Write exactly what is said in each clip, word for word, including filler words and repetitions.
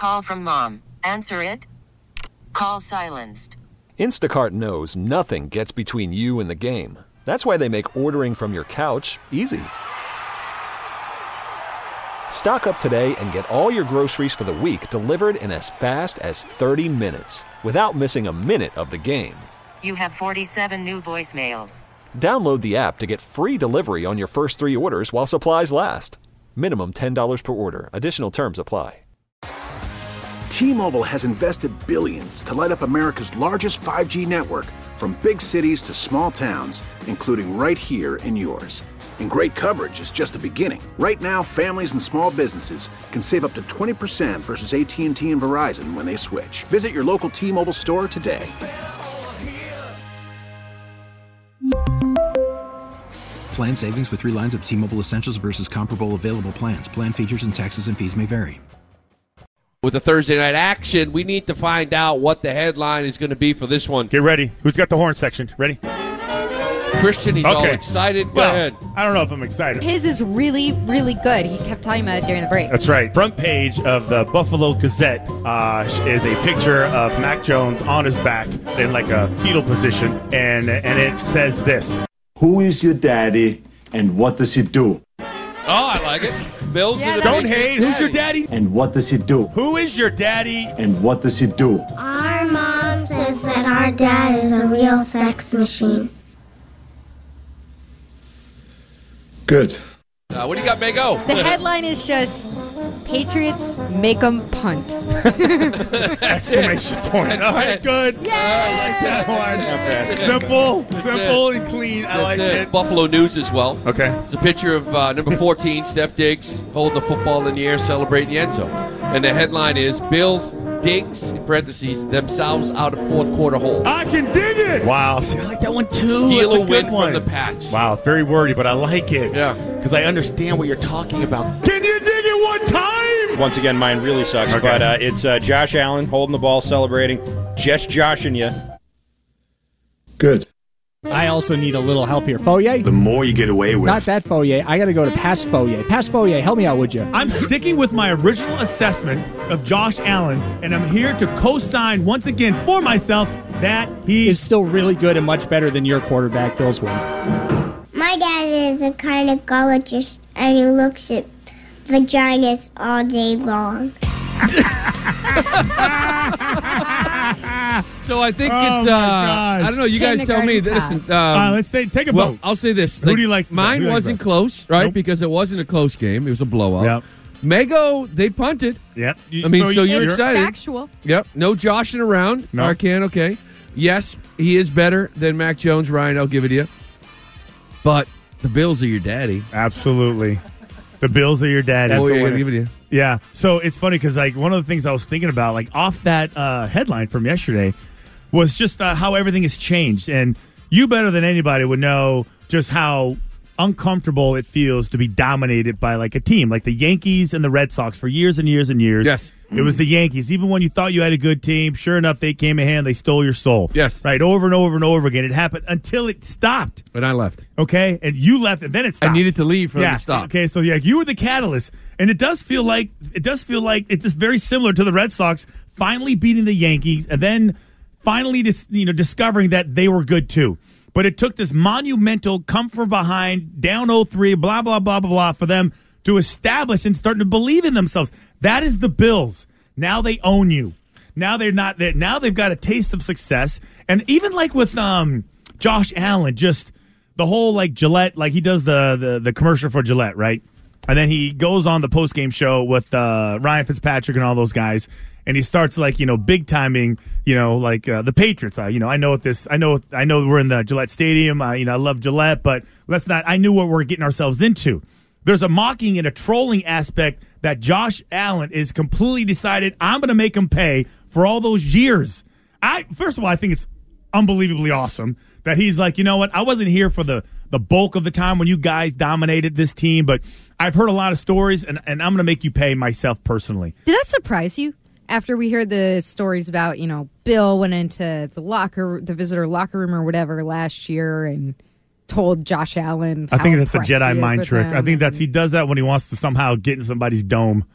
Call from mom. Answer it. Call silenced. Instacart knows nothing gets between you and the game. That's why they make ordering from your couch easy. Stock up today and get all your groceries for the week delivered in as fast as thirty minutes without missing a minute of the game. You have forty-seven new voicemails. Download the app to get free delivery on your first three orders while supplies last. Minimum ten dollars per order. Additional terms apply. T-Mobile has invested billions to light up America's largest five G network, from big cities to small towns, including right here in yours. And great coverage is just the beginning. Right now, families and small businesses can save up to twenty percent versus A T and T and Verizon when they switch. Visit your local T-Mobile store today. Plan savings with three lines of T-Mobile Essentials versus comparable available plans. Plan features and taxes and fees may vary. With the Thursday night action, we need to find out what the headline is going to be for this one. Get ready. Who's got the horn section? Ready? Christian, he's okay. all excited. Go well, ahead. I don't know if I'm excited. His is really, really good. He kept talking about it during the break. That's right. Front page of the Buffalo Gazette uh, is a picture of Mac Jones on his back in like a fetal position, and and it says this. Who is your daddy, and what does he do? Oh, I like it. Bill's yeah, Don't hate. Who's your daddy? And what does he do? Who is your daddy? And what does he do? Our mom says that our dad is a real sex machine. Good. Uh, what do you got, Mago? The headline is just, Patriots make them punt. Exclamation point. That's All right, it. good. Yay! I like that one. That's Simple, That's simple it. and clean. I That's like it. it. Buffalo News as well. Okay. It's a picture of uh, number fourteen, Steph Diggs, holding the football in the air, celebrating the end zone. And the headline is, Bills digs, in parentheses, themselves out of fourth quarter hole. I can dig it. Wow. See, I like that one too. Steal That's a, a win good one. from the Pats. Wow, it's very wordy, but I like it. Yeah. Because I understand what you're talking about. Can you dig it one time? Once again, mine really sucks, Okay. but uh, it's uh, Josh Allen holding the ball, celebrating, just joshing you. Good. I also need a little help here. Foyer? The more you get away with. Not that Foyer. I got to go to Pass Foyer. Pass Foyer, help me out, would you? I'm sticking with my original assessment of Josh Allen, and I'm here to co-sign once again for myself that he is still really good and much better than your quarterback. Bills win. My dad is a gynecologist, and he looks at vaginas all day long. So I think Oh, it's, my uh, gosh. I don't know, you guys tell me. Listen, um, Uh, let's say, take a well, vote. I'll say this. Who like, do you like? Mine Who do you like wasn't best? close, right? Nope. Because it wasn't a close game. It was a blowout. Yep. Mago, they punted. Yep. I mean, so, you're It's excited. factual. Yep. No joshing around. No. Arcan, okay. Yes, he is better than Mac Jones. Ryan, I'll give it to you. But the Bills are your daddy. Absolutely. The Bills are your daddy. That's the winner. Give it to you. Yeah. So it's funny because like one of the things I was thinking about, like off that uh, headline from yesterday, was just uh, how everything has changed. And you better than anybody would know just how uncomfortable it feels to be dominated by like a team like the Yankees and the Red Sox for years and years and years. Yes. It was the Yankees. Even when you thought you had a good team, sure enough, they came in hand, they stole your soul. Yes. Right, over and over and over again. It happened until it stopped. And I left. Okay? And you left, and then it stopped. I needed to leave for yeah. them to stop. Okay, so yeah, you were the catalyst. And it does feel like it does feel like it's just very similar to the Red Sox finally beating the Yankees and then finally dis, you know discovering that they were good too. But it took this monumental come from behind, down oh three, blah, blah, blah, blah, blah, for them to establish and start to believe in themselves. That is the Bills. Now they own you. Now they're not there. Now they've got a taste of success. And even like with um, Josh Allen, just the whole like Gillette, like he does the, the, the commercial for Gillette, right? And then he goes on the postgame show with uh, Ryan Fitzpatrick and all those guys. And he starts like, you know, big timing, you know, like uh, the Patriots. Uh, you know, I know what this, I know, I know we're in the Gillette Stadium. Uh, you know, I love Gillette, but let's not, I knew what we're getting ourselves into. There's a mocking and a trolling aspect that Josh Allen is completely decided, I'm going to make him pay for all those years. I, first of all, I think it's unbelievably awesome that he's like, you know what, I wasn't here for the, the bulk of the time when you guys dominated this team, but I've heard a lot of stories, and, and I'm going to make you pay myself personally. Did that surprise you? After we heard the stories about, you know, Bill went into the locker, the visitor locker room or whatever last year and told Josh Allen. I think that's a impressed he Jedi is mind with trick. him I think that's he does that when he wants to somehow get in somebody's dome.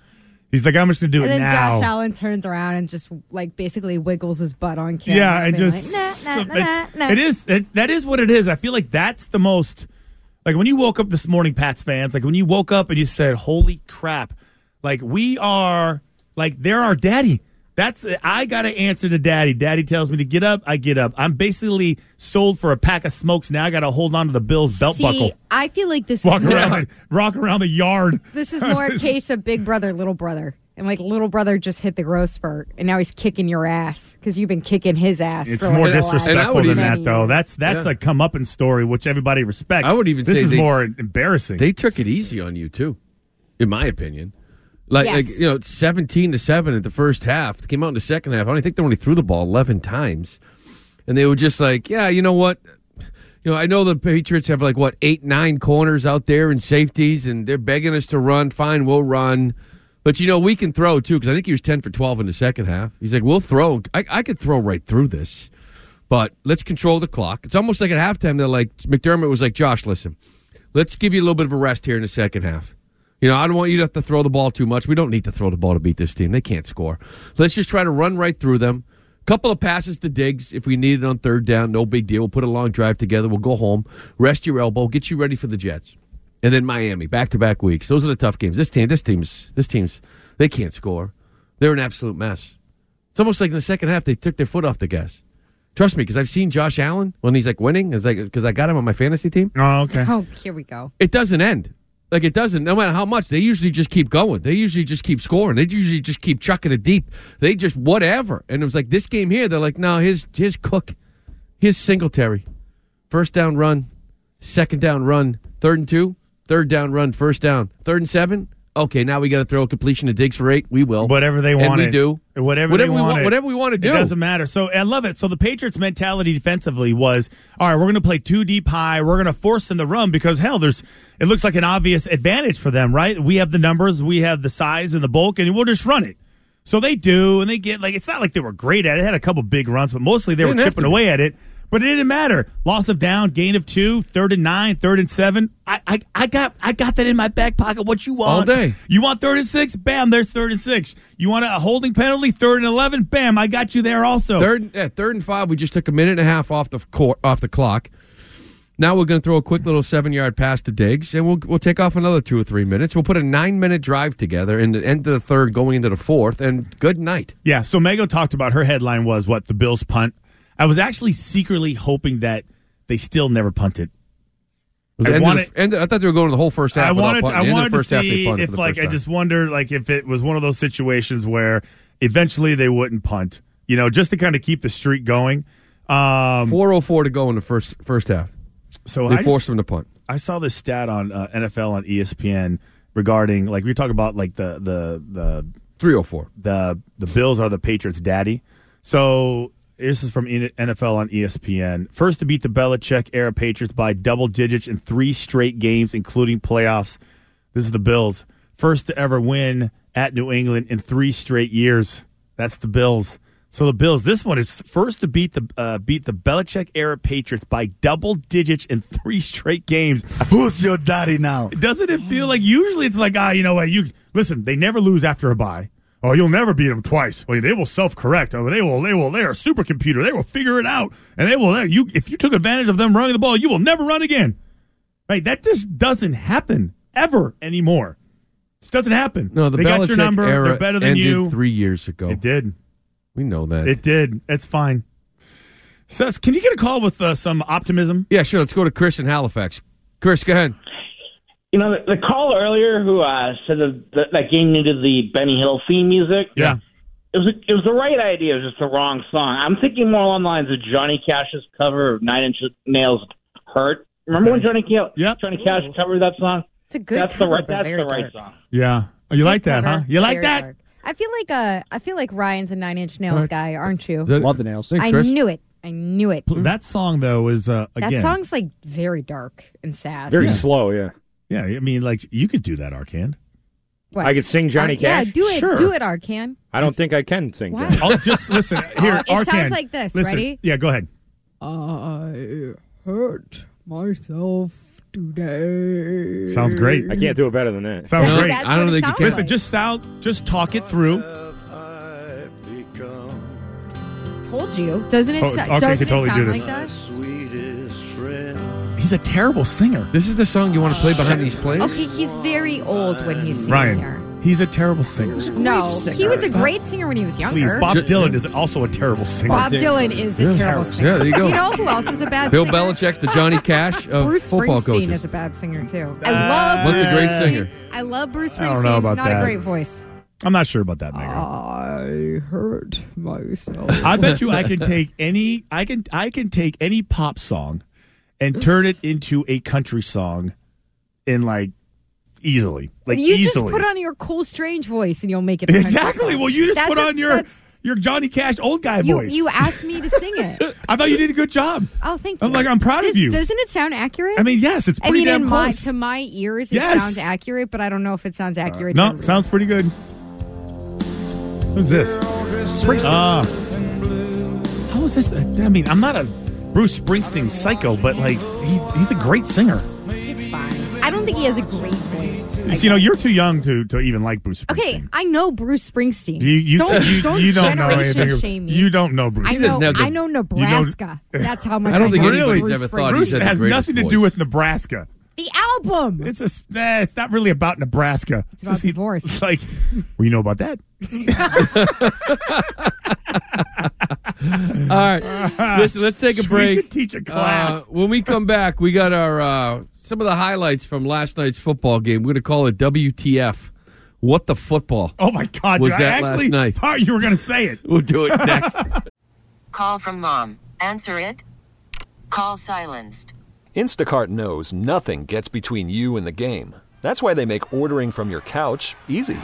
He's like, I'm just going to do and it then now. Josh Allen turns around and just like basically wiggles his butt on camera. Yeah, and being just like, nah, nah, nah, it's, nah. it is it, that is what it is. I feel like that's the most like when you woke up this morning, Pats fans. Like when you woke up and you said, "Holy crap!" Like we are like they're our daddy. That's I got to answer to daddy. Daddy tells me to get up, I get up. I'm basically sold for a pack of smokes now. I got to hold on to the Bills belt See, buckle. I feel like this Walk is more, around, rock around the yard. this is more a case of big brother, little brother. And like little brother just hit the growth spurt, and now he's kicking your ass because you've been kicking his ass. It's for more like the last disrespectful than many that, though. years. That's that's Yeah. a comeuppance story, which everybody respects. I would even this say is they- more embarrassing. They took it easy on you too, in my opinion. Like, Yes. like you know, it's seventeen to seven at the first half. They came out in the second half. I only think they only threw the ball eleven times, and they were just like, yeah, you know what? You know, I know the Patriots have like what eight, nine corners out there and safeties, and they're begging us to run. Fine, we'll run. But, you know, we can throw, too, because I think he was ten for twelve in the second half. He's like, we'll throw. I, I could throw right through this. But let's control the clock. It's almost like at halftime, they're like, McDermott was like, Josh, listen, let's give you a little bit of a rest here in the second half. You know, I don't want you to have to throw the ball too much. We don't need to throw the ball to beat this team. They can't score. Let's just try to run right through them. Couple of passes to Diggs if we need it on third down. No big deal. We'll put a long drive together. We'll go home, rest your elbow, get you ready for the Jets. And then Miami, back-to-back weeks. Those are the tough games. This team, this team's, this team's, they can't score. They're an absolute mess. It's almost like in the second half they took their foot off the gas. Trust me, because I've seen Josh Allen when he's like winning, because like, I got him on my fantasy team. Oh, okay. Oh, here we go. It doesn't end. Like, it doesn't. No matter how much, they usually just keep going. They usually just keep scoring. They usually just keep chucking it deep. They just whatever. And it was like this game here, they're like, no, here's, here's Cook. Here's Singletary. First down run. Second down run. Third and two. Third down run. First down. Third and seven. Okay, now we got to throw a completion to Diggs for eight. We will. Whatever they and want. we it. do. Whatever, whatever they we want. want. it. Whatever we want to do. It doesn't matter. So I love it. So the Patriots' mentality defensively was, all right, we're going to play two deep high. We're going to force them to run because, hell, there's it looks like an obvious advantage for them, right? We have the numbers, we have the size and the bulk, and we'll just run it. So they do, and they get, like, it's not like they were great at it. They had a couple big runs, but mostly they, They were didn't have chipping to be. away at it. But it didn't matter. Loss of down, gain of two, third and nine, third and seven. I, I, I got I got that in my back pocket. What you want? All day. You want third and six? Bam, there's third and six. You want a holding penalty? Third and eleven? Bam, I got you there also. Third, yeah, third and five. We just took a minute and a half off the court, off the clock. Now we're going to throw a quick little seven-yard pass to Diggs, and we'll we'll take off another two or three minutes. We'll put a nine-minute drive together in the end of the third, going into the fourth, and good night. Yeah, so Mego talked about her headline was what? The Bills punt. I was actually secretly hoping that they still never punted. Was I it end of wanted- the- end of- I thought they were going to the whole first half. I without wanted, punting. I The end of wanted the first to half, they see punted if, for the like, first I time. just wonder, like, if it was one of those situations where eventually they wouldn't punt, you know, just to kind of keep the streak going. Um, four oh four to go in the first first half. So they I forced just- them to punt. I saw this stat on uh, N F L on E S P N regarding, like, we talk about, like, the the the three oh four. The the Bills are the Patriots' daddy. So this is from N F L on E S P N. First to beat the Belichick era Patriots by double digits in three straight games, including playoffs. This is the Bills. First to ever win at New England in three straight years. That's the Bills. So the Bills, this one is first to beat the uh, beat the Belichick era Patriots by double digits in three straight games. Who's your daddy now? Doesn't it feel like usually it's like, ah, you know what? You listen, they never lose after a bye. Oh, you'll never beat them twice. Well, they will self-correct. Oh, they will. They will. They are a supercomputer. They will figure it out, and they will. You, if you took advantage of them running the ball, you will never run again. Right? That just doesn't happen ever anymore. It doesn't happen. No, the they Belichick got your number. era They're better than ended you. three years ago. It did. We know that. It did. It's fine. Seth, can you get a call with uh, some optimism? Yeah, sure. Let's go to Chris in Halifax. Chris, go ahead. You know, the, the caller earlier who uh, said that, that that game needed the Benny Hill theme music. Yeah. It was a, it was the right idea. It was just the wrong song. I'm thinking more along the lines of Johnny Cash's cover of Nine Inch Nails' "Hurt." Remember when Johnny Ca- yeah. Johnny Cash covered that song? It's a good That's cover, the right. but That's very the right dark. song. Yeah. Oh, you like that, huh? You like Very that? dark. I feel like uh, I feel like Ryan's a Nine Inch Nails Right. guy, aren't you? Love the nails. Thanks, I Chris. knew it. I knew it. That song though is uh, again That song's like very dark and sad. Very slow. Yeah. Yeah, I mean, like you could do that, Arcand. What? I could sing Johnny Uh, yeah, Cash. do it. Sure. Do it, Arcan. I don't think I can sing. Wow. Johnny. Oh, just listen here. Uh, it Arcand, sounds like this. listen. Ready? Yeah, go ahead. I hurt myself today. Sounds great. I can't do it better than that. Sounds No, great. that's I don't what it think you sounds can. Listen, like. just sound, just talk it through. Told you. Doesn't it, Oh, so- okay, I doesn't can totally it sound do like this. that? He's a terrible singer. This is the song you want to play behind these plays? Okay, he's very old when he's singing Ryan, here. he's a terrible singer. No, he was a great singer when he was younger. Please, Bob Ju- Dylan is also a terrible singer. Bob Dylan is a Yeah. terrible singer. Yeah, there you go. You know who else is a bad Bill singer? Belichick's the Johnny Cash of Bruce football Springsteen coaches. is a bad singer too. I Uh, love What's Bruce a great Springsteen. singer? I love Bruce Springsteen. I don't know about Not that. a great voice. I'm not sure about that, Megan. I hurt myself. I bet you I can take any I can I can take any pop song and turn it into a country song in like easily. Like you easily. just put on your Cole Strange voice and you'll make it a country Exactly. song. Well, you just That's put a- on your that's- your Johnny Cash old guy you, voice. you asked me to sing it. I thought you did a good job. Oh, thank you. I'm like I'm proud Does, of you. Doesn't it sound accurate? I mean, yes, it's I pretty mean, damn in my, close. to my ears, it Yes. sounds accurate, but I don't know if it sounds accurate. no, to everyone. sounds pretty good. Who's this? Ah. How is this? I mean, I'm not a Bruce Springsteen psycho, but like he, he's a great singer. It's fine. I don't think he has a great voice. You know, you're too young to, to even like Bruce Springsteen. Okay, I know Bruce Springsteen. You, you, don't you, don't you don't know generation anything. shame me. You don't know Bruce. I He doesn't know. have the- I know Nebraska. That's how much I don't think know anybody's Bruce ever thought Springsteen. Bruce he's had the has greatest nothing to voice. do with Nebraska. The album. It's a, nah, it's not really about Nebraska. It's about divorce. It's like, well, you know about that. All right. Listen, let's take a We break. should teach a class. Uh, when we come back, we got our uh, some of the highlights from last night's football game. We're going to call it W T F. What the football? Oh my God! Was I that actually last night? thought you were going to say it. We'll do it next. Call from mom. Answer it. Call silenced. Instacart knows nothing gets between you and the game. That's why they make ordering from your couch easy.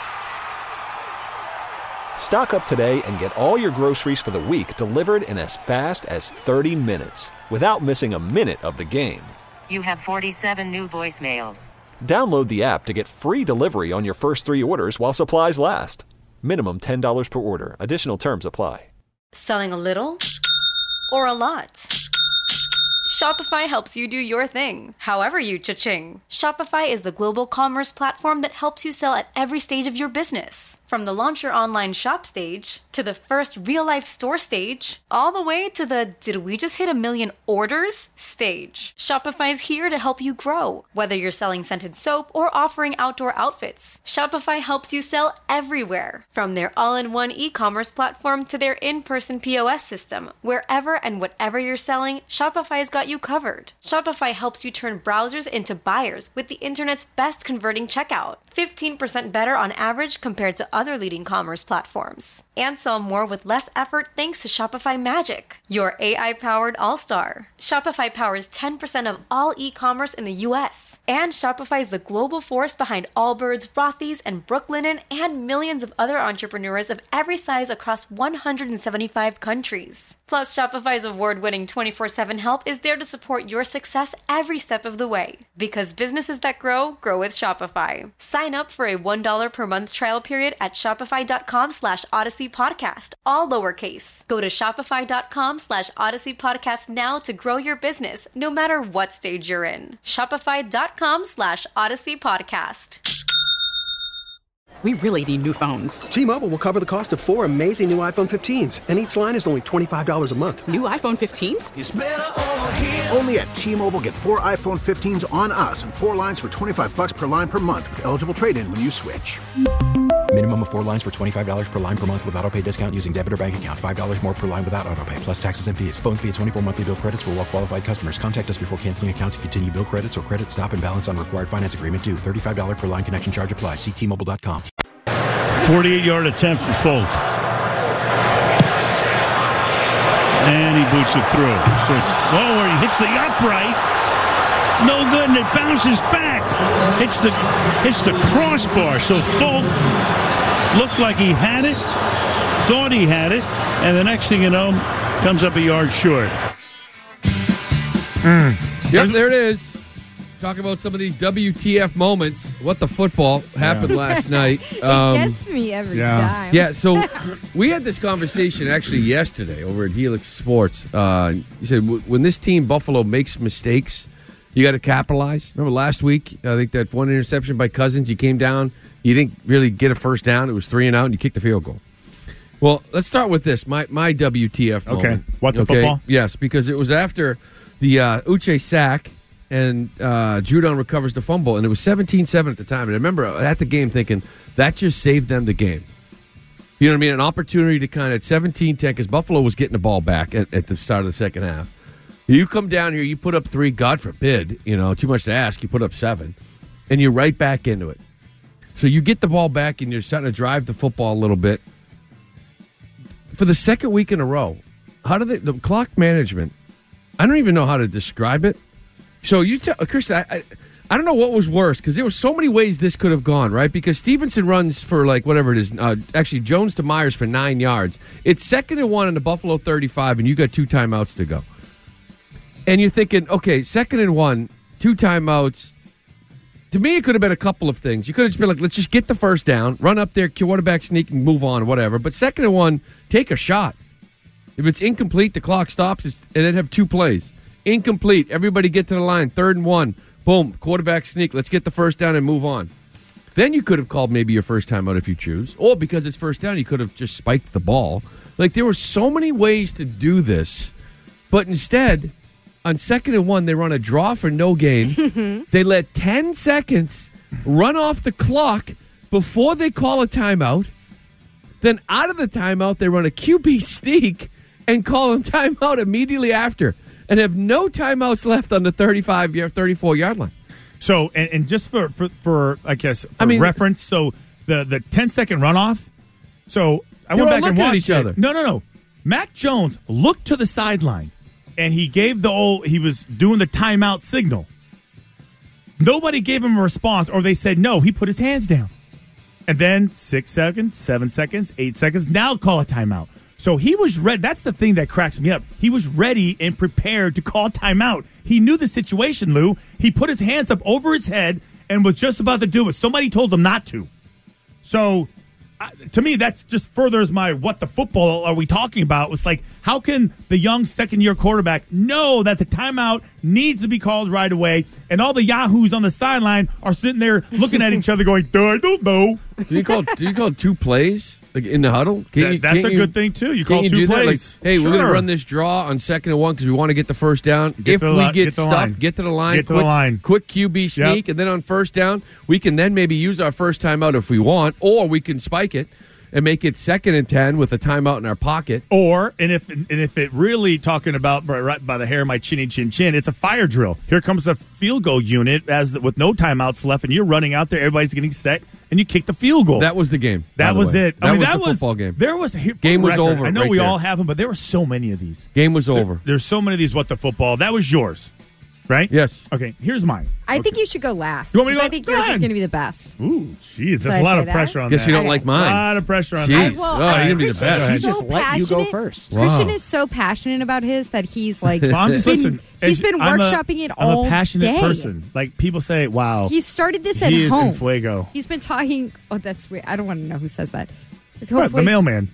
Stock up today and get all your groceries for the week delivered in as fast as thirty minutes without missing a minute of the game. You have forty-seven new voicemails. Download the app to get free delivery on your first three orders while supplies last. Minimum ten dollars per order. Additional terms apply. Selling a little or a lot? Shopify helps you do your thing, however you cha-ching. Shopify is the global commerce platform that helps you sell at every stage of your business. From the launch your online shop stage, to the first real-life store stage, all the way to the did we just hit a million orders stage. Shopify is here to help you grow. Whether you're selling scented soap or offering outdoor outfits, Shopify helps you sell everywhere. From their all-in-one e-commerce platform to their in-person P O S system, wherever and whatever you're selling, Shopify's got you covered. Shopify helps you turn browsers into buyers with the internet's best converting checkout. fifteen percent better on average compared to other leading commerce platforms. And sell more with less effort thanks to Shopify Magic, your A I-powered all-star. Shopify powers ten percent of all e-commerce in the U S. And Shopify is the global force behind Allbirds, Rothy's, and Brooklinen, and millions of other entrepreneurs of every size across one hundred seventy-five countries. Plus, Shopify's award-winning twenty-four seven help is there to support your success every step of the way. Because businesses that grow, grow with Shopify. Sign up for a one dollar per month trial period at shopify.com slash Odyssey Podcast, all lowercase. Go to shopify.com slash Odyssey Podcast now to grow your business, no matter what stage you're in. Shopify.com slash Odyssey Podcast. We really need new phones. T-Mobile will cover the cost of four amazing new iPhone fifteens, and each line is only twenty-five dollars a month. New iPhone fifteens? It's better over here. Only at T-Mobile, get four iPhone fifteens on us and four lines for twenty-five bucks per line per month with eligible trade-in when you switch. Minimum of four lines for twenty-five dollars per line per month with autopay discount using debit or bank account. five dollars more per line without autopay, plus taxes and fees. Phone fee at twenty-four monthly bill credits for well-qualified customers. Contact us before canceling account to continue bill credits or credit stop and balance on required finance agreement due. thirty-five dollars per line connection charge applies. See T Mobile dot com. forty-eight-yard attempt for Folk. And he boots it through. So it's lower. He hits the upright. No good, and it bounces back. It's the it's the crossbar. So Folk looked like he had it, thought he had it, and the next thing you know, comes up a yard short. Mm. Yep, there it is. Talk about some of these W T F moments. What the football happened Yeah. last night. It Um, gets me every yeah. time. Yeah, so we had this conversation actually yesterday over at Helix Sports. Uh, you said w- when this team, Buffalo, makes mistakes, You got to capitalize. Remember last week, I think that one interception by Cousins, you came down, you didn't really get a first down. It was three and out, and you kicked the field goal. Well, let's start with this, my my W T F moment. Okay, what the okay? football? Yes, because it was after the uh, Uche sack, and uh, Judon recovers the fumble, and it was seventeen seven at the time. And I remember at the game thinking, that just saved them the game. You know what I mean? An opportunity to kind of seventeen ten, because Buffalo was getting the ball back at, at the start of the second half. You come down here, you put up three, God forbid, you know, too much to ask, you put up seven, and you're right back into it. So you get the ball back, and you're starting to drive the football a little bit. For the second week in a row, how do they, the clock management, I don't even know how to describe it. So you tell, Chris, I, I, I don't know what was worse, because there were so many ways this could have gone, right? Because Stevenson runs for, like, whatever it is, uh, actually Jones to Myers for nine yards. It's second and one in the Buffalo thirty-five, and you got two timeouts to go. And you're thinking, okay, second and one, two timeouts. To me, it could have been a couple of things. You could have just been like, let's just get the first down, run up there, quarterback sneak, and move on, whatever. But second and one, take a shot. If it's incomplete, the clock stops, and then have two plays. Incomplete, everybody get to the line, third and one, boom, quarterback sneak, let's get the first down and move on. Then you could have called maybe your first timeout if you choose. Or because it's first down, you could have just spiked the ball. Like, there were so many ways to do this. But instead, on second and one, they run a draw for no gain. They let ten seconds run off the clock before they call a timeout. Then out of the timeout, they run a Q B sneak and call a timeout immediately after, and have no timeouts left on the thirty-five, thirty-four-yard line. So, and, and just for, for, for, I guess, for I mean, reference, so the, the ten-second runoff, so I They went were back and looking at watched each it. other. No, no, no. Mac Jones looked to the sideline, and he gave the old, he was doing the timeout signal. Nobody gave him a response, or they said no. He put his hands down. And then six seconds, seven seconds, eight seconds, now call a timeout. So he was ready. That's the thing that cracks me up. He was ready and prepared to call timeout. He knew the situation, Lou. He put his hands up over his head and was just about to do it. Somebody told him not to. So, uh, to me, that's just furthers my what the football are we talking about. It's like, how can the young second-year quarterback know that the timeout needs to be called right away, and all the yahoos on the sideline are sitting there looking at each other going, I don't know. Do you call, do you call two plays? Like in the huddle? Can't That- you- that's can't a you- good thing, too. You can't call two do that? plays. Like, hey, we're going Sure. to run this draw on second and one because we want to get the first down. Get if to the we li- get, get to the stuffed, line. get to the line. Get to quick, the line. Quick Q B sneak, Yep. and then on first down, we can then maybe use our first timeout if we want, or we can spike it and make it second and ten with a timeout in our pocket. Or, and if and if it really talking about right- right by the hair of my chinny chin chin, it's a fire drill. Here comes a field goal unit as the, with no timeouts left, and you're running out there. Everybody's getting set, and you kick the field goal. That was the game. by That the was way. it. That I mean, was that the was football game. There was here, for Game the was record, over I know right we there. all have them, but there were so many of these. Game was There- over. there's so many of these. What the football? That was yours, right? Yes. Okay. Here's mine. I think you should go last. You want me to 'cause go? I think Go yours is ahead. going to be the best. Ooh, jeez, Should that's I a lot say of that? pressure on Guess that. you don't like mine. A lot of pressure on Jeez. that. well, oh, you're going to be the Christian best. is so Just let you go passionate. first. Christian Wow. is so passionate about his that he's like, Well, I'm just been, listen. he's as- been I'm a- workshopping it I'm all a passionate day. person. Like people say, "Wow, He started this at he is home. in fuego." He's been talking. Oh, that's weird. I don't want to know who says that. It's What, hopefully the mailman.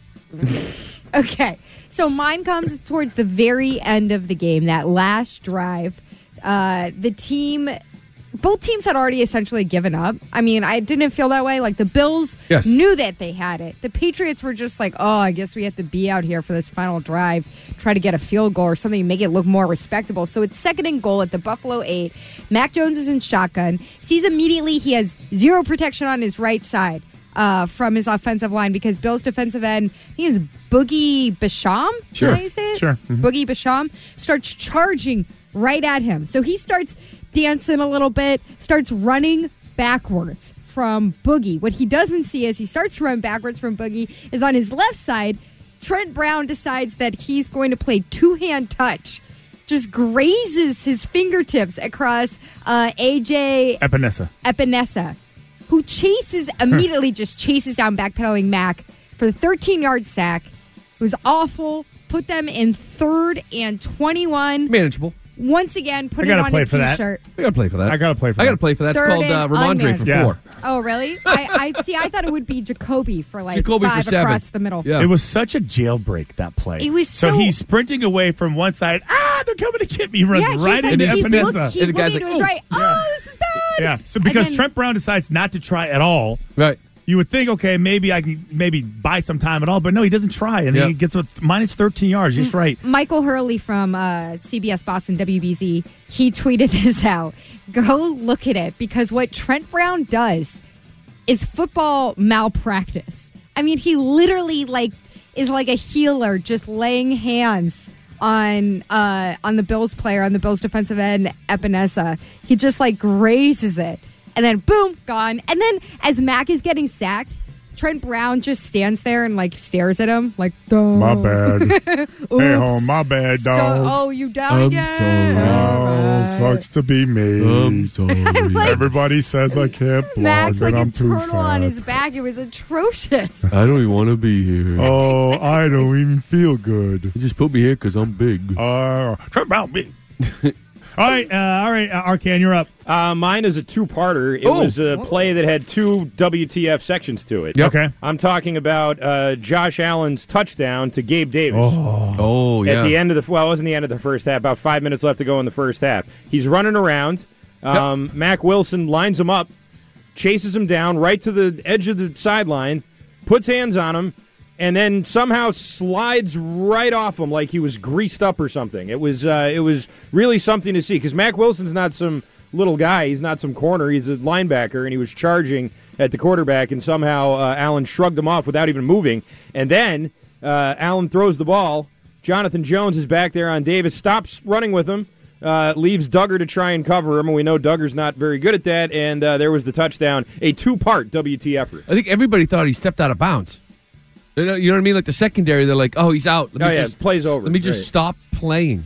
Okay, so mine comes towards the very end of the game, that last drive. Uh, the team, both teams had already essentially given up. I mean, I didn't feel that way. Like the Bills Yes. knew that they had it. The Patriots were just like, oh, I guess we have to be out here for this final drive, try to get a field goal or something, make it look more respectable. So it's second and goal at the Buffalo eight. Mac Jones is in shotgun. Sees immediately he has zero protection on his right side. Uh, from his offensive line because Bill's defensive end, he is Boogie Basham. Sure. How do you say it? Sure. Mhm. Boogie Basham starts charging right at him. So he starts dancing a little bit, starts running backwards from Boogie. What he doesn't see as he starts to run backwards from Boogie is on his left side, Trent Brown decides that he's going to play two-hand touch. Just grazes his fingertips across uh, A J Epinesa. Epinesa, who chases immediately, just chases down backpedaling Mac for the thirteen-yard sack. It was awful. Put them in third and twenty-one. Manageable. once again, put I it gotta on play a for that. T-shirt. I got to play for that. I got to play for I that. got to play for that. It's Third called uh, and Ramondre for unmanned. four. Oh, really? I, I see. I thought it would be Jacoby for like Jacoby for five seven. across the middle. Yeah. It was such a jailbreak, that play. It was so so- he's sprinting away from one side. Ah, they're coming to get me. He runs Yeah, he's right like, into he's, Epinesa. look, he's And the guy's looking like, to his "Oh." right. Oh, this is bad. Yeah, so And because then- Trent Brown decides not to try at all, Right. you would think, okay, maybe I can maybe buy some time at all, but no, he doesn't try, and then Yep. he gets with minus thirteen yards. He's right. Michael Hurley from uh, C B S Boston W B Z, he tweeted this out. Go look at it, because what Trent Brown does is football malpractice. I mean, he literally like is like a healer, just laying hands on uh, on the Bills player, on the Bills defensive end, Epinesa. He just like grazes it, and then boom, gone. And then as Mac is getting sacked, Trent Brown just stands there and like stares at him like, duh. My bad. Hey, Oops. home, my bad, So, dog. oh, you down I'm again? Oh, sucks to be me. I'm sorry. Like- Everybody says I can't block, Max but like I'm a too turtle on fat. his back. It was atrocious. I don't even want to be here. Oh, I don't even feel good. You just put me here because I'm big. Uh, Trent Brown, big. all right, uh, all right, uh, Arcan, you're up. Uh, mine is a two-parter. It Oh. was a play that had two W T F sections to it. Yep. Okay. I'm talking about uh, Josh Allen's touchdown to Gabe Davis. Oh, oh yeah. At the end of the well, it wasn't the end of the first half. About five minutes left to go in the first half. He's running around. Um, yep. Mac Wilson lines him up, chases him down right to the edge of the sideline, puts hands on him, and then somehow slides right off him like he was greased up or something. It was uh, it was really something to see, because Mac Wilson's not some little guy. He's not some corner. He's a linebacker, and he was charging at the quarterback, and somehow uh, Allen shrugged him off without even moving. And then uh, Allen throws the ball. Jonathan Jones is back there on Davis, stops running with him, uh, leaves Duggar to try and cover him, and we know Duggar's not very good at that, and uh, there was the touchdown. A two-part W T F. I think everybody thought he stepped out of bounds. You know, you know what I mean? Like the secondary, they're like, oh, he's out. Let me Oh, yeah, just, play's over. Let me just Right. stop playing.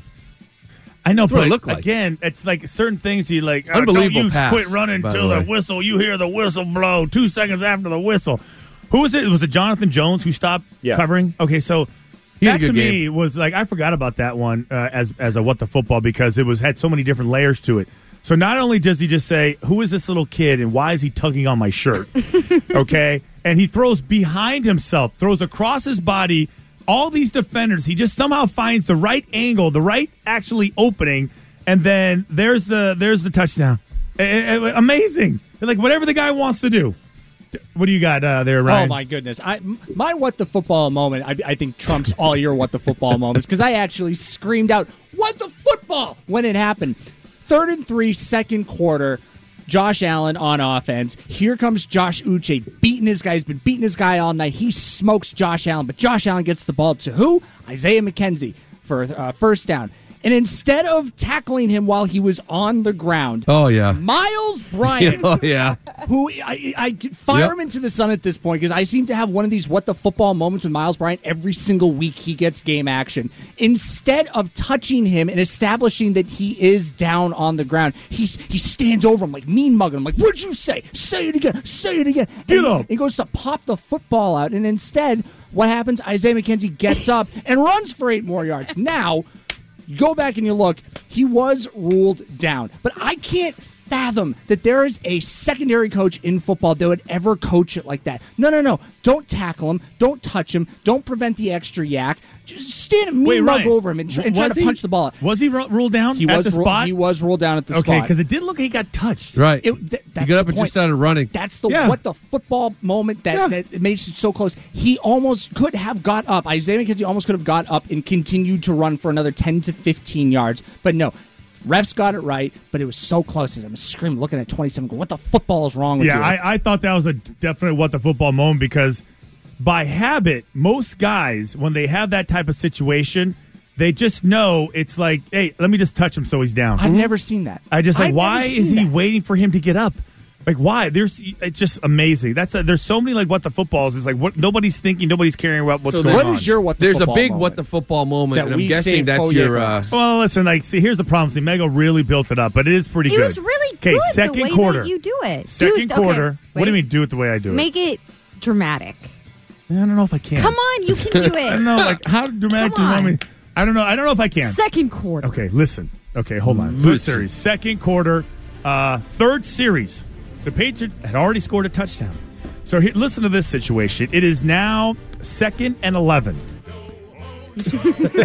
I know, That's what but it looked like. again, it's like certain things you like. Uh, Unbelievable don't you pass, quit running by till the the, way. whistle. You hear the whistle blow two seconds after the whistle. Who was it? Was it Jonathan Jones who stopped Yeah. covering? Okay, so He had a that to good me was like I forgot about that one uh, as as a what the football, because it was had so many different layers to it. So not only does he just say, "Who is this little kid and why is he tugging on my shirt?" Okay, and he throws behind himself, throws across his body. All these defenders, he just somehow finds the right angle, the right actually opening, and then there's the there's the touchdown. A- a- amazing, like whatever the guy wants to do. What do you got uh, there, Ryan? Oh my goodness! I my what the football moment. I, I think trumps all your what the football moments, because I actually screamed out "what the football" when it happened. Third and three, second quarter. Josh Allen on offense. Here comes Josh Uche beating his guy. He's been beating his guy all night. He smokes Josh Allen, but Josh Allen gets the ball to who? Isaiah McKenzie for uh, first down. And instead of tackling him while he was on the ground, Oh, yeah. Miles Bryant, Oh, yeah. who I, I could fire Yep. him into the sun at this point, because I seem to have one of these what the football moments with Miles Bryant every single week he gets game action. Instead of touching him and establishing that he is down on the ground, he's, he stands over him like mean mugging him, like, what'd you say? Say it again. Say it again. Get and up. He goes to pop the football out, and instead, what happens? Isaiah McKenzie gets up and runs for eight more yards. Now, you go back and you look, he was ruled down. But I can't fathom that there is a secondary coach in football that would ever coach it like that. No, no, no. Don't tackle him. Don't touch him. Don't prevent the extra yak. Just stand and mean Wait, mug Ryan, over him and, try- and try was to he- punch the ball out. Was he ru- ruled down He at was the ru- spot? He was ruled down at the okay, spot. because it didn't look like he got touched. Right. It, th- he that's got the up and point. just started running. That's the Yeah. what the football moment that, Yeah. that makes it so close. He almost could have got up. Isaiah McKenzie almost could have got up and continued to run for another ten to fifteen yards. But no, refs got it right, but it was so close. As I'm screaming, looking at twenty-seven, going, what the football is wrong with Yeah, you? I, I thought that was a definite what the football moment, because by habit, most guys, when they have that type of situation, they just know it's like, hey, let me just touch him so he's down. I've never seen that. I just like, I've why never is seen he that. waiting for him to get up? Like, why? There's it's just amazing. That's a, there's so many like what the footballs is like. What nobody's thinking, nobody's caring about what's So going What on. is your what the There's a football big moment? what the football moment, That and I'm we guessing saved that's Foye your. for Uh, us. Well, listen, like, see, here's the problem. See, Mego really built it up, but it is pretty It good. was really Okay, good second the way quarter. that you do it. Second Do- okay, quarter. What do you wait. mean, do it the way I do it? Make it dramatic. I don't know if I can. Come on, you can do I it. don't know, like, how dramatic do Come you want on. me? I don't know. I don't know if I can. Second quarter. Okay, listen. Okay, hold on. First series, second quarter, uh, third series. The Patriots had already scored a touchdown. So here, listen to this situation. It is now second and eleven. Throw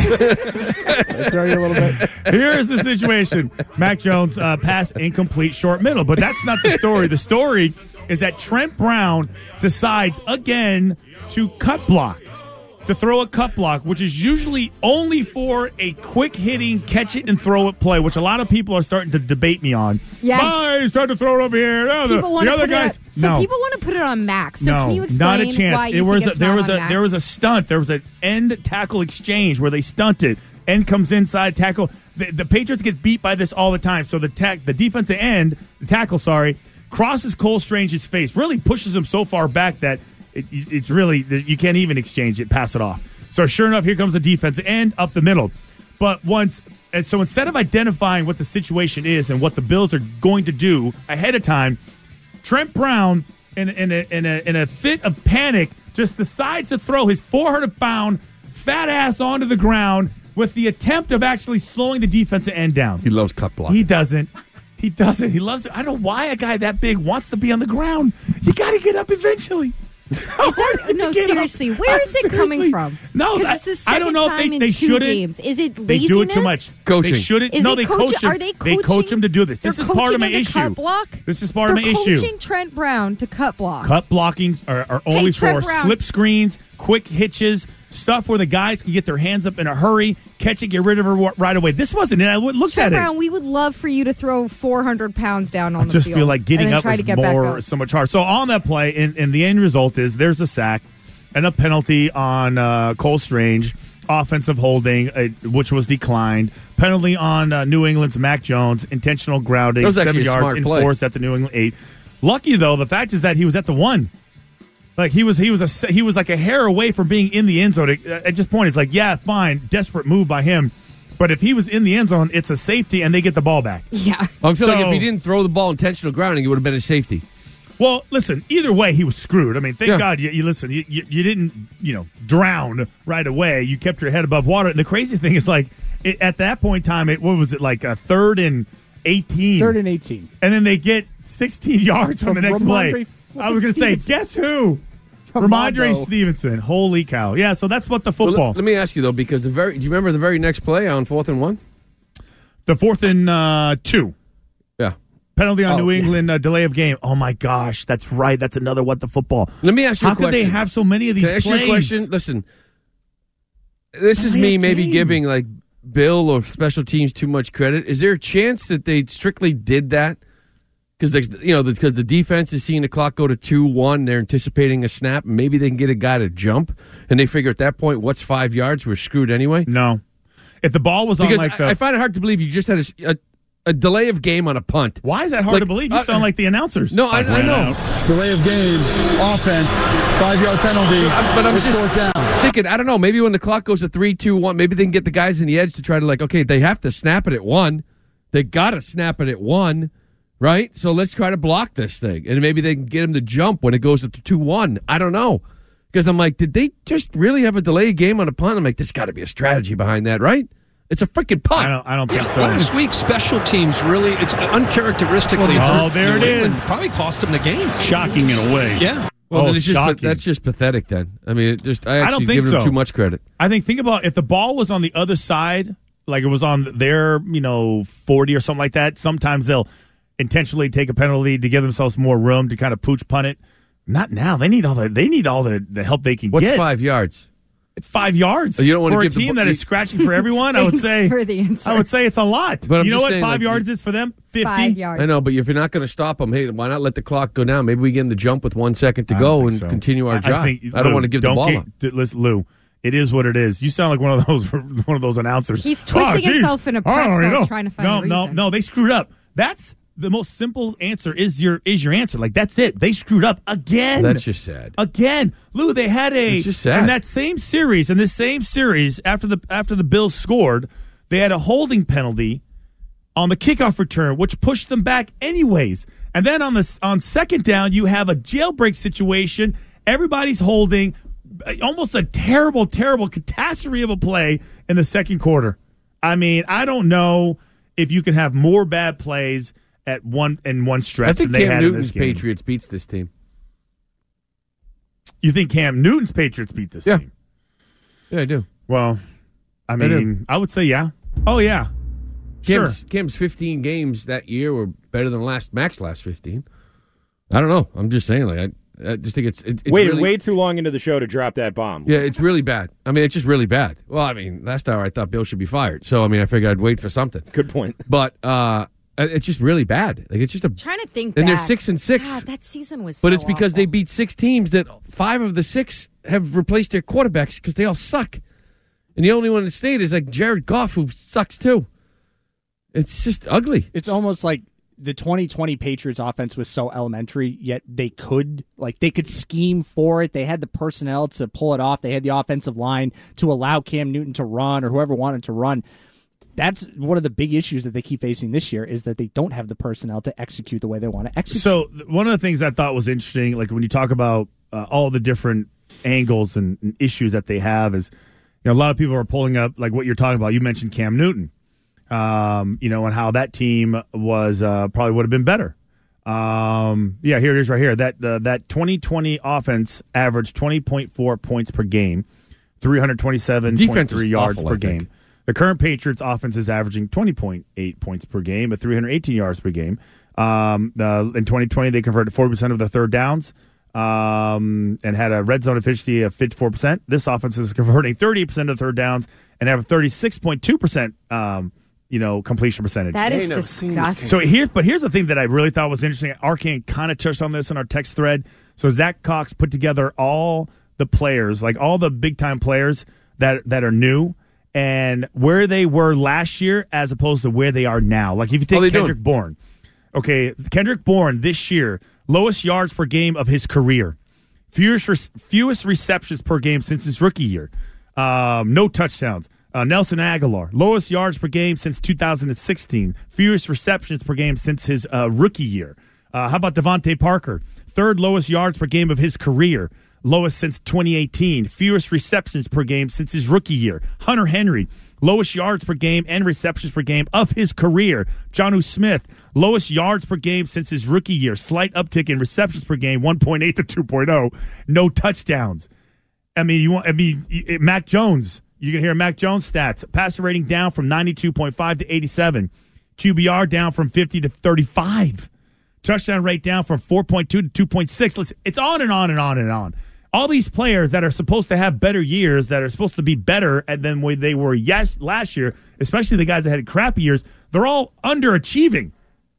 you a little bit. Here's the situation. Mac Jones, uh, pass incomplete, short middle. But that's not the story. The story is that Trent Brown decides again to cut block, to throw a cut block, which is usually only for a quick-hitting, catch-it-and-throw-it play, which a lot of people are starting to debate me on. Yes. Oh, he's trying to throw it over here. Oh, the, People the wanna other put it guys. on- so no. people want to put it on Max. So no, can you explain not a chance. why it you was think a, it's there not was on a Max? there was a stunt. There was an end tackle exchange where they stunted. End comes inside tackle. The, the Patriots get beat by this all the time. So the tack, the defensive end, the tackle, sorry, crosses Cole Strange's face, really pushes him so far back that it, it's really you can't even exchange it, pass it off. So sure enough, here comes the defensive end up the middle. But once, and so instead of identifying what the situation is and what the Bills are going to do ahead of time, Trent Brown, in, in, a, in, a, in a fit of panic, just decides to throw his four hundred pound fat ass onto the ground with the attempt of actually slowing the defensive end down. He loves cut block. He doesn't. He doesn't. He loves it. I don't know why a guy that big wants to be on the ground. You got to get up eventually. Is that, no, seriously, up? where is it Seriously. coming from? No, 'Cause I- it's the I second don't know if they- time in they two shouldn't. games. Is it They laziness? do it too much. Coaching. They shouldn't. Is no, it they coaching- coach him. are they They coach coaching- him to do this. They're This is part of coaching my him to issue. cut block? This is part They're of my issue. coaching Trent Brown to cut block. Cut blockings are, are only Hey, Trent for Brown. slip screens, quick hitches, stuff where the guys can get their hands up in a hurry, catch it, get rid of it right away. This wasn't it. I looked Trent at Brown, it. we would love for you to throw four hundred pounds down on I the just field. feel like getting and then up try is to get back more up. so much hard. So on that play, and, and the end result is there's a sack and a penalty on uh, Cole Strange, offensive holding, uh, which was declined. Penalty on uh, New England's Mac Jones, intentional grounding, That was seven actually a yards smart play. enforced at the New England eight. Lucky though, the fact is that he was at the one. Like he was, he was a, he was like a hair away from being in the end zone. At this point, it's like, yeah, fine, desperate move by him. But if he was in the end zone, it's a safety, and they get the ball back. Yeah, I'm feeling So- like if he didn't throw the ball intentional grounding, it would have been a safety. Well, listen, either way, he was screwed. I mean, thank Yeah. God you, you listen, you, you, you didn't, you know, drown right away. You kept your head above water. And the crazy thing is, like, it, at that point in time, it, what was it, like a third and eighteen? Third and eighteen. And then they get sixteen yards on the next play. I was going to say, guess who? Ramondre Ramondo. Stevenson. Holy cow. Yeah, so that's what the Well, football. let, let me ask you, though, because the very do you remember the very next play on fourth and one? the fourth and uh, two. Yeah. Penalty on Oh, New yeah. England, uh, delay of game. Oh, my gosh. That's right. That's another what the football. Let me ask you How a question. could they have so many of these Can I ask plays? you a question? Listen, this is Delay me of maybe game. giving like Bill or special teams too much credit. Is there a chance that they strictly did that because you know because the defense is seeing the clock go to two one, they're anticipating a snap, and maybe they can get a guy to jump, and they figure at that point, what's five yards? We're screwed anyway. No, if the ball was because on like I, the, I find it hard to believe you just had a, a, a delay of game on a punt. why is that hard Like, to believe? You uh, sound like the announcers. No, I, I know. Delay of game, offense, five-yard penalty. I- but I'm it's just fourth down. thinking, I don't know, maybe when the clock goes to three, two, one, maybe they can get the guys in the edge to try to like, okay, they have to snap it at one. They got to snap it at one, right? So let's try to block this thing. And maybe they can get him to jump when it goes to two one. I don't know. Because I'm like, did they just really have a delayed game on a punt? I'm like, there's got to be a strategy behind that, right? It's a freaking punt. I don't. I don't think so. Last week, special teams really, it's uncharacteristically. Oh, there it New England is. Probably cost them the game. Shocking in a way. Yeah. Well, Oh, then it's just shocking. that's just pathetic. Then I mean, it just I I don't actually think give them so. too much credit. I think think about if the ball was on the other side, like it was on their, you know, forty or something like that. Sometimes they'll intentionally take a penalty to give themselves more room to kind of pooch punt it. Not now. They need all the they need all the, the help they can What's get. five yards? It's five yards. Oh, you don't wanna for a give the team bu- that is scratching for everyone. I would Thanks say for the answer. I would say it's a lot. But I'm you know just what saying, five like, yards is for them? Fifty. Five yards. I know, but if you're not going to stop them, hey, why not let the clock go down? Maybe we get them to jump with one second to I don't go think and so. continue our I- job. I, I, think, don't Lou, want to give the don't ball get- up. d- Listen, Lou, it is what it is. You sound like one of those one of those announcers. He's twisting geez. himself in a Oh, pretzel you know. trying to find no, a no, reason. no. They screwed up. That's the most simple answer. Is your is your answer? Like that's it. They screwed up again. That's just sad. Again, Lou, they had a It's just sad. in that same series. In this same series, after the after the Bills scored, they had a holding penalty on the kickoff return, which pushed them back anyways. And then on the on second down, you have a jailbreak situation. Everybody's holding, almost a terrible, terrible catastrophe of a play in the second quarter. I mean, I don't know if you can have more bad plays at one in one stretch I think than they Cam had Newton's in this game. Patriots beats this team. You think Cam Newton's Patriots beat this yeah. team? Yeah, I do. Well, I I mean, I, I would say yeah. Oh, yeah. Cam's, Sure. Cam's fifteen games that year were better than last Mac's last fifteen. I don't know. I'm just saying. Like I, I just think it's, it, it's waited really, way too long into the show to drop that bomb. Yeah, it's really bad. I mean, it's just really bad. Well, I mean, last hour I thought Bill should be fired. So, I mean, I figured I'd wait for something. Good point. But uh, it's just really bad. Like, it's just a. I'm trying to think And they're back. six and six. God, that season was But so it's because awful. they beat six teams that five of the six have replaced their quarterbacks because they all suck. And the only one that stayed is like Jared Goff, who sucks too. It's just ugly. It's almost like the twenty twenty Patriots offense was so elementary, yet they could like they could scheme for it. They had the personnel to pull it off. They had the offensive line to allow Cam Newton to run or whoever wanted to run. That's one of the big issues that they keep facing this year is that they don't have the personnel to execute the way they want to execute. So th- one of the things I thought was interesting, like when you talk about uh, all the different angles and, and issues that they have is, you know, a lot of people are pulling up like what you're talking about. You mentioned Cam Newton, um, you know, and how that team was uh, probably would have been better. Um, yeah, here it is right here. That uh, that twenty twenty offense averaged twenty point four points per game, three hundred twenty-seven point three yards awful, per I think. game. The current Patriots offense is averaging twenty point eight points per game at three hundred eighteen yards per game. Um, uh, in twenty twenty, they converted forty percent of their third downs um, and had a red zone efficiency of fifty-four percent. This offense is converting thirty percent of third downs and have a thirty-six point two percent um, you know, completion percentage. That is disgusting. So here, but here's the thing that I really thought was interesting. Arcane kind of touched on this in our text thread. So Zach Cox put together all the players, like all the big time players that that are new, and where they were last year as opposed to where they are now. Like if you take they Kendrick doing? Bourne, okay, Kendrick Bourne this year, lowest yards per game of his career, fewest fewest receptions per game since his rookie year, um, no touchdowns. Uh, Nelson Aguilar, lowest yards per game since two thousand sixteen, fewest receptions per game since his uh, rookie year. Uh, how about Devontae Parker? Third lowest yards per game of his career, lowest since twenty eighteen, fewest receptions per game since his rookie year. Hunter Henry, lowest yards per game and receptions per game of his career. Jonnu Smith, lowest yards per game since his rookie year, slight uptick in receptions per game, one point eight to two point oh, no touchdowns. I mean, you want? I mean, it, Mac Jones. You can hear Mac Jones stats. Passer rating down from ninety-two point five to eighty-seven. Q B R down from fifty to thirty-five. Touchdown rate down from four point two to two point six. Listen, it's on and on and on and on. All these players that are supposed to have better years, that are supposed to be better than when they were yes last year, especially the guys that had crappy years, they're all underachieving.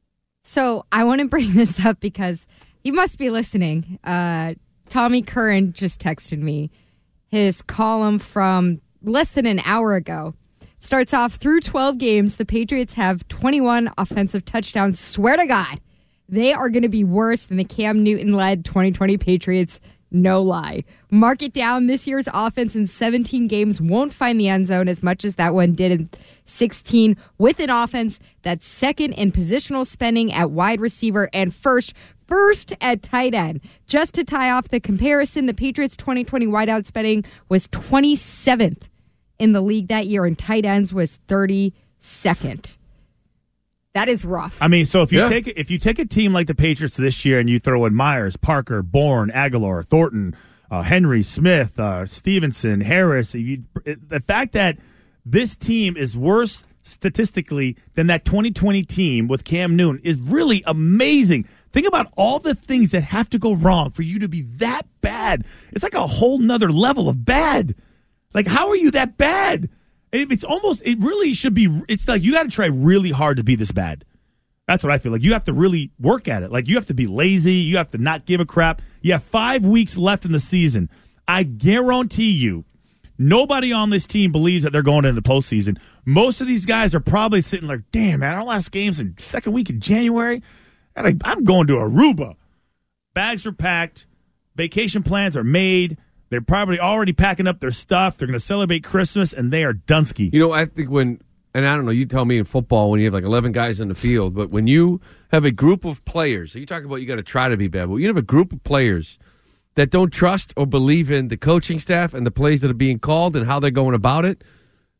So I want to bring this up because you must be listening. Uh, Tommy Curran just texted me his column from less than an hour ago. Starts off, through twelve games, the Patriots have twenty-one offensive touchdowns. Swear to God, they are going to be worse than the Cam Newton-led twenty twenty Patriots. No lie. Mark it down. This year's offense in seventeen games won't find the end zone as much as that one did in sixteen, with an offense that's second in positional spending at wide receiver and first First at tight end. Just to tie off the comparison, the Patriots' twenty twenty wideout spending was twenty-seventh in the league that year, and tight ends was thirty-second. That is rough. I mean, so if you Yeah. take if you take a team like the Patriots this year and you throw in Myers, Parker, Bourne, Aguilar, Thornton, uh, Henry, Smith, uh, Stevenson, Harris, you, the fact that this team is worse statistically than that twenty twenty team with Cam Newton is really amazing. Think about all the things that have to go wrong for you to be that bad. It's like a whole nother level of bad. Like, how are you that bad? It, it's almost, it really should be, it's like you got to try really hard to be this bad. That's what I feel like. You have to really work at it. Like, you have to be lazy. You have to not give a crap. You have five weeks left in the season. I guarantee you, nobody on this team believes that they're going into the postseason. Most of these guys are probably sitting like, damn, man, our last game's in second week in January. And I, I'm going to Aruba. Bags are packed. Vacation plans are made. They're probably already packing up their stuff. They're going to celebrate Christmas, and they are Dunsky. You know, I think when, and I don't know, you tell me in football when you have like eleven guys in the field, but when you have a group of players, so you talk about you got to try to be bad, but you have a group of players that don't trust or believe in the coaching staff and the plays that are being called and how they're going about it,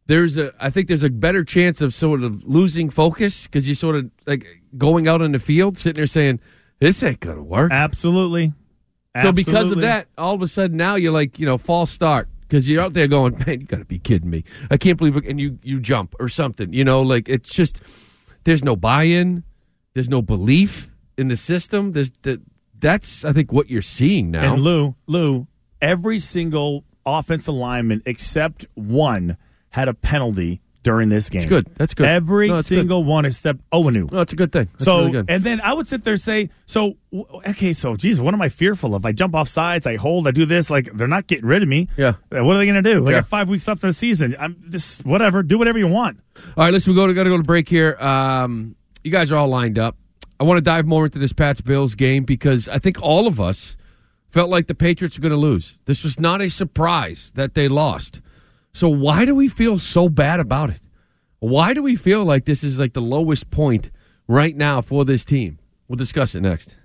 there's a I think there's a better chance of sort of losing focus because you're sort of like going out on the field, sitting there saying, "This ain't gonna work." Absolutely. So because of Absolutely. that, all of a sudden now you're like, you know, false start because you're out there going, "Man, you got to be kidding me! I can't believe it!" And you you jump or something, you know, like it's just there's no buy-in, there's no belief in the system. There's the, that's I think what you're seeing now. And Lou, Lou, every single offensive lineman except one had a penalty during this game. That's good. That's good. Every No, that's single good. one except Owenu. No, that's a good thing. That's so, really good. and then I would sit there and say, so, w- okay, so, geez, what am I fearful of? I jump off sides, I hold, I do this. Like, they're not getting rid of me. Yeah. Uh, What are they going to do? I Yeah. got five weeks left in the season. I'm this, whatever. Do whatever you want. All right, listen, we go to got to go to break here. Um, you guys are all lined up. I want to dive more into this Pats Bills game because I think all of us felt like the Patriots were going to lose. This was not a surprise that they lost. So why do we feel so bad about it? Why do we feel like this is like the lowest point right now for this team? We'll discuss it next.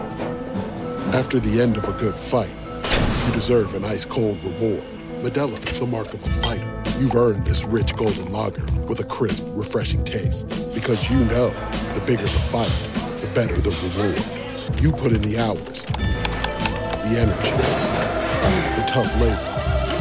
After the end of a good fight, you deserve an ice-cold reward. Modelo is the mark of a fighter. You've earned this rich golden lager with a crisp, refreshing taste. Because you know, the bigger the fight, the better the reward. You put in the hours, the energy, the tough labor.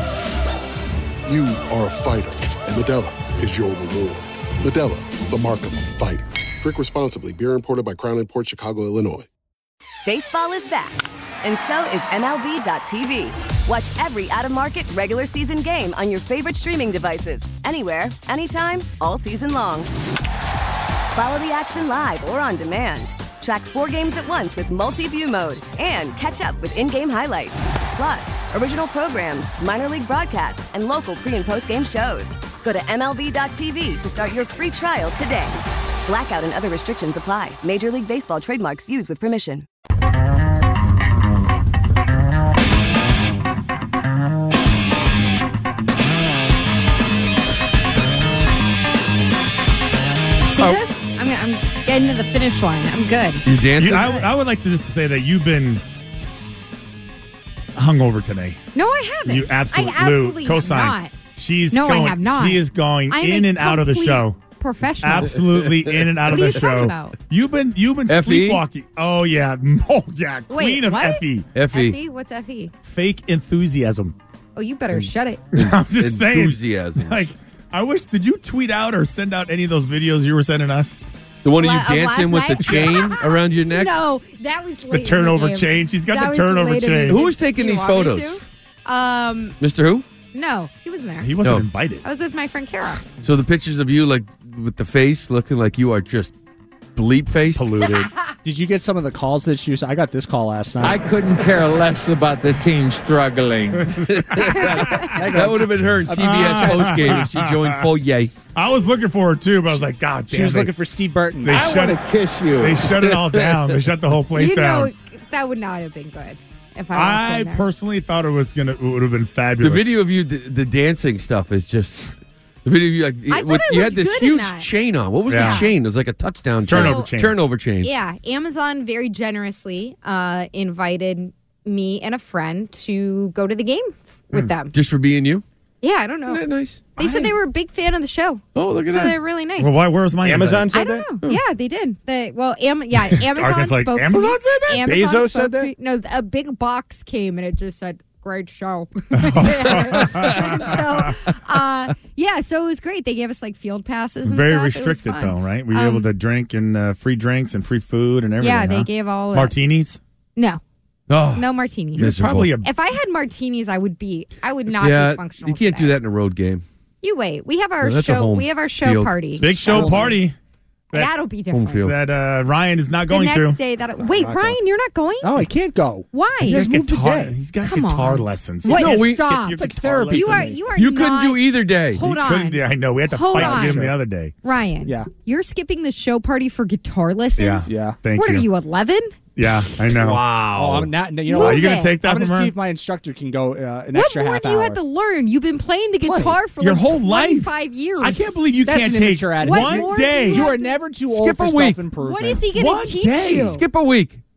You are a fighter, and Modelo is your reward. Modelo, the mark of a fighter. Drink responsibly. Beer imported by Crown Imports, Chicago, Illinois. Baseball is back, and so is M L B dot T V. Watch every out-of-market regular season game on your favorite streaming devices, anywhere, anytime, all season long. Follow the action live or on demand. Track four games at once with multi-view mode and catch up with in-game highlights. Plus, original programs, minor league broadcasts, and local pre- and post-game shows. Go to M L B dot T V to start your free trial today. Blackout and other restrictions apply. Major League Baseball trademarks used with permission. See this? I'm, I'm getting to the finish line. I'm good. You dancing? You- I, I would like to just say that you've been hungover today. No, I haven't. You absolutely, I absolutely Lou, have cosign. not. She's No, I going, have not. She is going I'm in a and out of the complete show. Professional. Absolutely in and out What of are the you show. talking about? You've been you've been F E? sleepwalking. Oh yeah, oh yeah, Wait, queen of what? F E. F E. F E? What's F E? Fake enthusiasm. Oh, you better shut it. I'm just saying. Enthusiasm. Like, I wish. Did you tweet out or send out any of those videos you were sending us? The one of you La- uh, dancing with last the night? chain around your neck? No, that was late. The in turnover game. chain. She's got That the was turnover late in the chain. game. Who was taking Do you these want me photos? to? Um, Mister Who? no, he wasn't there. He wasn't No. invited. I was with my friend Kara. So the pictures of you, like with the face, looking like you are just bleep faced, polluted. Did you get some of the calls that you? I got this call last night. I couldn't care less about the team struggling. That would have been her in C B S postgame if she joined Foyer. I was looking for her too, but I was like, God damn. She was they, looking for Steve Burton. They I shut want it. to kiss you. They shut it all down. They shut the whole place You down. know, that would not have been good if I I walked in there. personally thought it was gonna it would have been The fabulous. video of you, the, the dancing stuff is just. The video of you, like, I thought with, I you looked had this good in huge that. chain on. What was Yeah. the chain? It was like a touchdown Turnover chain. chain. Turnover chain. Yeah, Amazon very generously uh, invited me and a friend to go to the game with them. Just for being you? Yeah, I don't know. Isn't that nice? They said they were a big fan of the show. Oh, look at so that. they're really nice. Well, why? Where's my Amazon invite? said I don't that? know. Yeah, they did. They, well, Am, yeah, Amazon Arka's like, spoke Amazon to me. said that? Amazon Bezos spoke said to that? me. No, a big box came and it just said, great show. And so, uh, yeah, so it was great. They gave us like field passes and Very stuff. It was restricted fun. though, right? Were you Um, able to drink and uh, free drinks and free food and everything? Yeah, they huh? gave all that. martinis. No, Oh, no martinis. You're probably a If I had martinis, I would be. I would not yeah. be functional. You can't today. do that in a road game. You wait. We have our No, that's a show. home We have our show field. party. big show So- party. That, That'll be Home different. field. that uh, Ryan is not The going next to. day, that wait, not Ryan, you're not going? No, I can't go. Why? You He's guys got moved guitar. today. He's got Come guitar on. lessons. What? No, we- Stop. It's like therapy. You are. lessons. You are. You not, couldn't do either day. Hold He on, couldn't- yeah, I know. We had to Hold fight on. to get him the other day. Ryan. Yeah. You're skipping the show party for guitar lessons. Yeah. Yeah. Thank What you. are you, eleven? Yeah, I know. Oh, I'm not. You know, Move Are you going it. to take that I'm from going to her? see if my instructor can go uh, an What extra more half do you hour. have to learn? You've been playing the guitar for Your like whole life. twenty-five years. I can't believe you That's can't an take immature attitude. What one more do day. you You have are to- never too Skip old a for week. self-improvement. What is he going One to teach day. you? Skip a week.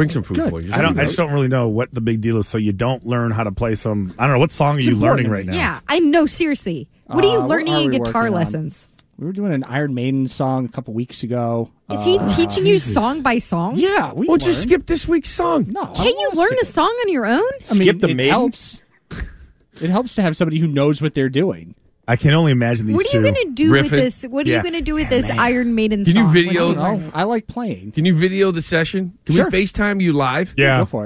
bring some food Good. for you. Just I don't. so I you just know. don't really know what the big deal is. So you don't learn how to play some. I don't know what song are It's you important learning to right me. now. Yeah, I know. Seriously, what are you Uh, what learning are in we guitar working on? lessons? We were doing an Iron Maiden song a couple weeks ago. Is he Uh, teaching you song by song? Yeah, we Well, just learned. skip this week's song. No, I Can't you won't learn skip a song on your own? I mean, Skip the it Maiden? helps. It helps to have somebody who knows what they're doing. I can only imagine these What are two. you going to do with Riffing. this? What are Yeah. you going to do with this Iron Maiden Can song? you What video- are you learning? No, I like playing. Can you video the session? Can Sure. we FaceTime you live? Yeah. Go for it.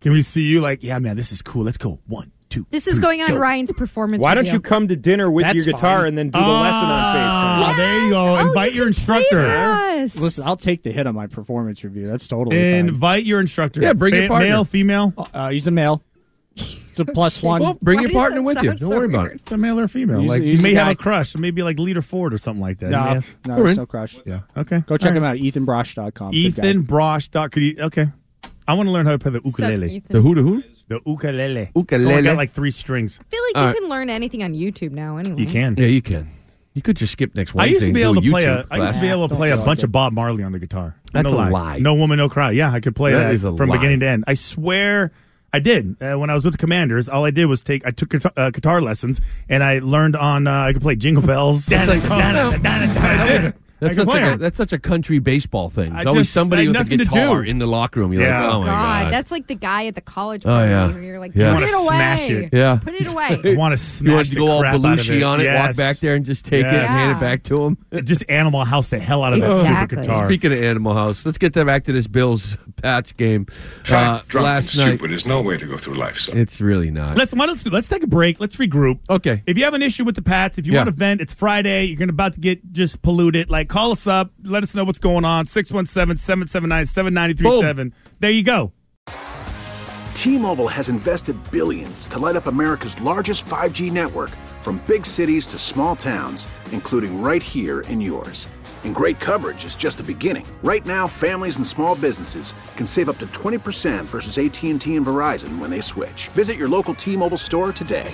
Can we see you like, yeah, man, this is cool. Let's go. One, two. This is three, going on go. Ryan's performance Why don't review. you come to dinner with That's your guitar fine. and then do the Ah, lesson on FaceTime? Oh, there you go. Oh, Invite you your can play instructor. for us. Listen, I'll take the hit on my performance review. That's totally fine. Invite your instructor. Yeah, bring your partner. Male, female. Uh, he's a male. It's a plus one. Well, bring Why your does partner that with you. sound Don't so worry about weird? it. It's a male or female. He's- like he's you may a have guy- a crush, maybe like Leader Ford or something like that. You may no, have- no, All there's right. no crush. Yeah. Okay. Go check All him right. out, ethan brosh dot com. Ethan Brosh. Doc, could you, okay. I want to learn how to play the ukulele. Ethan. The who to who? The ukulele. Ukulele. It's only got like three strings. I feel like All you right. can learn anything on YouTube now. Anyway, You can. Yeah, you can. You could just skip next I Wednesday. used to be able and to do play a. YouTube I used class. to be able to Don't play a feel bunch like of Bob Marley on the guitar. That's no a lie. lie. No woman, no cry. Yeah, I could play That that, is a from lie. beginning to end. I swear, I did. Uh, when I was with the Commanders, all I did was take. I took guitar, uh, guitar lessons, and I learned on. Uh, I could play Jingle Bells. That's like- I That's could such, play a, it. that's such a country baseball thing. I There's always just- somebody I had with a nothing to guitar do. in the locker room. You're Yeah. like, oh my God, god. that's like the guy at the college Oh, party yeah. where you're like, Yeah. put wanna it away. smash it. Yeah. Put it away. I want to You smash want to the go all crap out of Belushi it. on it, walk Yes. back there and just take it and Yes. hand it back to him. Just Animal House the hell out of that Exactly. stupid guitar. Speaking of Animal House, let's get them back to this Bills Pats game. Fat, Uh, drunk, last and night, stupid is no way to go through life, son. it's really not. Let's why don't, let's take a break. Let's regroup. Okay. If you have an issue with the Pats, if you Yeah. want to vent, it's Friday. You're going to about to get just polluted. Like, call us up. Let us know what's going on. six one seven, seven seven nine, seven nine three seven. There you go. T-Mobile has invested billions to light up America's largest five G network, from big cities to small towns, including right here in yours. And great coverage is just the beginning. Right now, families and small businesses can save up to twenty percent versus A T and T and Verizon when they switch. Visit your local T-Mobile store today.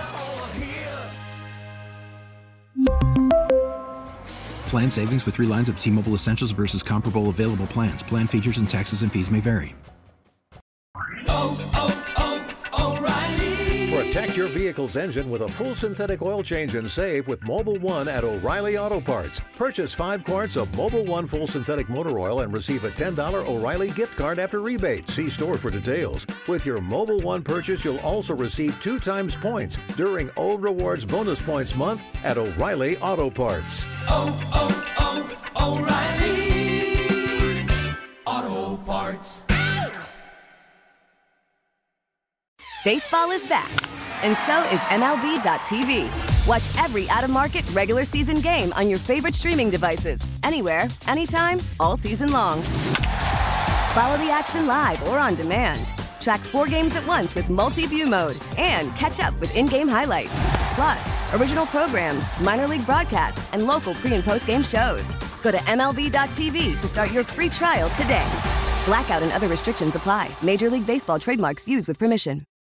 Plan savings with three lines of T-Mobile Essentials versus comparable available plans. Plan features and taxes and fees may vary. Protect your vehicle's engine with a full synthetic oil change and save with Mobile One at O'Reilly Auto Parts. Purchase five quarts of Mobile One full synthetic motor oil and receive a ten dollars O'Reilly gift card after rebate. See store for details. With your Mobile One purchase, you'll also receive two times points during O Rewards Bonus Points Month at O'Reilly Auto Parts. O'Reilly Auto Parts. Baseball is back, and so is M L B dot T V. Watch every out-of-market regular season game on your favorite streaming devices, anywhere, anytime, all season long. Follow the action live or on demand. Track four games at once with multi-view mode and catch up with in-game highlights. Plus, original programs, minor league broadcasts, and local pre- and post-game shows. Go to M L B dot T V to start your free trial today. Blackout and other restrictions apply. Major League Baseball trademarks used with permission.